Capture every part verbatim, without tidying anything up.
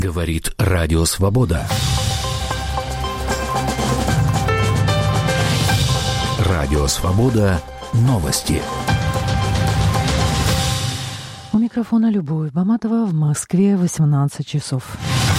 Говорит Радио Свобода. Радио Свобода. Новости. У микрофона Любовь Баматова, в Москве восемнадцать часов.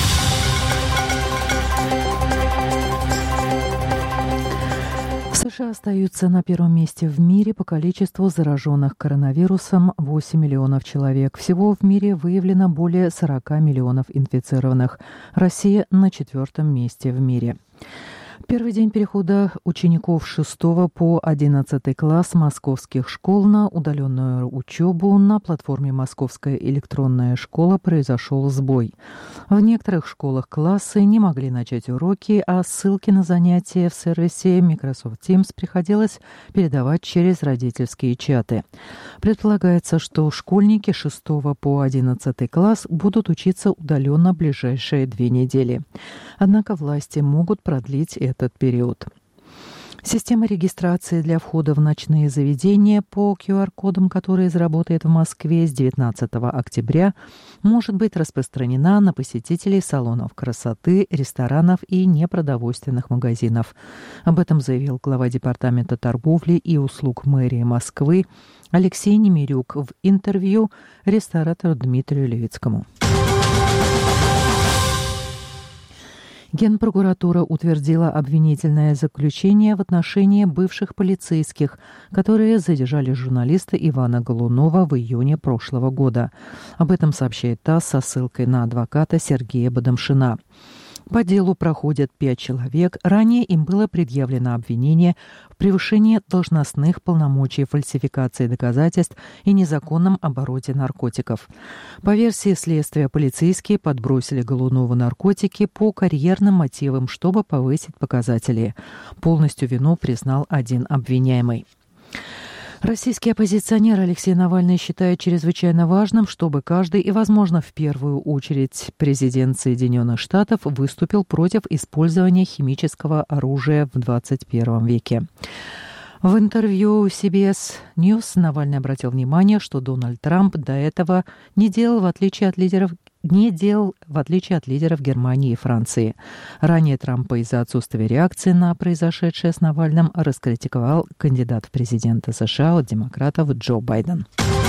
США остаются на первом месте в мире по количеству зараженных коронавирусом — восемь миллионов человек. Всего в мире выявлено более сорок миллионов инфицированных. Россия на четвертом месте в мире. Первый день перехода учеников шестого по одиннадцатый класс московских школ на удаленную учебу на платформе «Московская электронная школа» произошел сбой. В некоторых школах классы не могли начать уроки, а ссылки на занятия в сервисе Microsoft Teams приходилось передавать через родительские чаты. Предполагается, что школьники шестого по одиннадцатый класс будут учиться удаленно ближайшие две недели. Однако власти могут продлить это этот период. Система регистрации для входа в ночные заведения по ку ар-кодам, которая заработает в Москве с девятнадцатого октября, может быть распространена на посетителей салонов красоты, ресторанов и непродовольственных магазинов. Об этом заявил глава Департамента торговли и услуг мэрии Москвы Алексей Немирюк в интервью ресторатору Дмитрию Левицкому. Генпрокуратура утвердила обвинительное заключение в отношении бывших полицейских, которые задержали журналиста Ивана Голунова в июне прошлого года. Об этом сообщает ТАСС со ссылкой на адвоката Сергея Бадамшина. По делу проходят пять человек. Ранее им было предъявлено обвинение в превышении должностных полномочий, фальсификации доказательств и незаконном обороте наркотиков. По версии следствия, полицейские подбросили Голунову наркотики по карьерным мотивам, чтобы повысить показатели. Полностью вину признал один обвиняемый. Российский оппозиционер Алексей Навальный считает чрезвычайно важным, чтобы каждый и, возможно, в первую очередь президент Соединенных Штатов выступил против использования химического оружия в двадцать первом веке. В интервью си би эс News Навальный обратил внимание, что Дональд Трамп до этого не делал, в отличие от лидеров не делал, в отличие от лидеров Германии и Франции. Ранее Трампа из-за отсутствия реакции на произошедшее с Навальным раскритиковал кандидат в президенты США от демократов Джо Байден.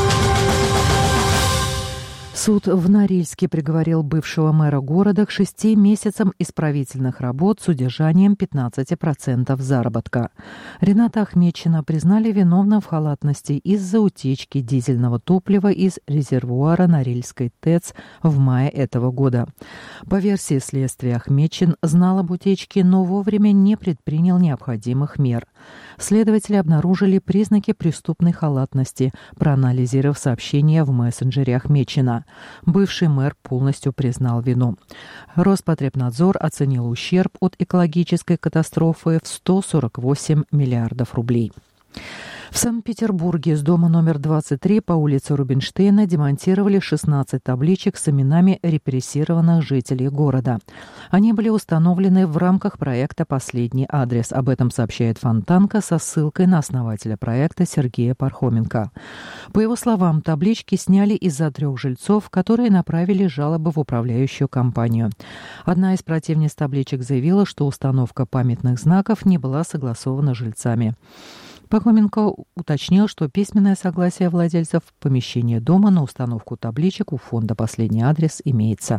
Суд в Норильске приговорил бывшего мэра города к шести месяцам исправительных работ с удержанием пятнадцати процентов заработка. Рената Ахметчина признали виновным в халатности из-за утечки дизельного топлива из резервуара Норильской ТЭЦ в мае этого года. По версии следствия, Ахметчин знал об утечке, но вовремя не предпринял необходимых мер. Следователи обнаружили признаки преступной халатности, проанализировав сообщения в мессенджере Ахметчина. Бывший мэр полностью признал вину. Роспотребнадзор оценил ущерб от экологической катастрофы в сто сорок восемь миллиардов рублей. В Санкт-Петербурге с дома номер двадцать три по улице Рубинштейна демонтировали шестнадцать табличек с именами репрессированных жителей города. Они были установлены в рамках проекта «Последний адрес». Об этом сообщает Фонтанка со ссылкой на основателя проекта Сергея Пархоменко. По его словам, таблички сняли из-за трех жильцов, которые направили жалобы в управляющую компанию. Одна из противниц табличек заявила, что установка памятных знаков не была согласована с жильцами. Пархоменко уточнил, что письменное согласие владельцев помещения дома на установку табличек у фонда «Последний адрес» имеется.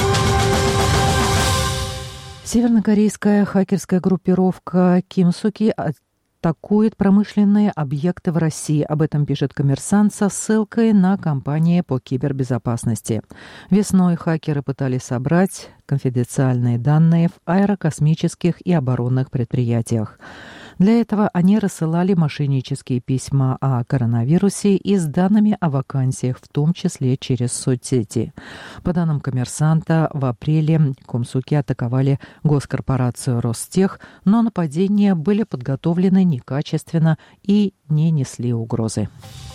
Севернокорейская хакерская группировка Ким Суки атакует промышленные объекты в России. Об этом пишет «Коммерсант» со ссылкой на компании по кибербезопасности. Весной хакеры пытались собрать конфиденциальные данные в аэрокосмических и оборонных предприятиях. Для этого они рассылали мошеннические письма о коронавирусе и с данными о вакансиях, в том числе через соцсети. По данным «Коммерсанта», в апреле комсуки атаковали госкорпорацию «Ростех», но нападения были подготовлены некачественно и не несли угрозы.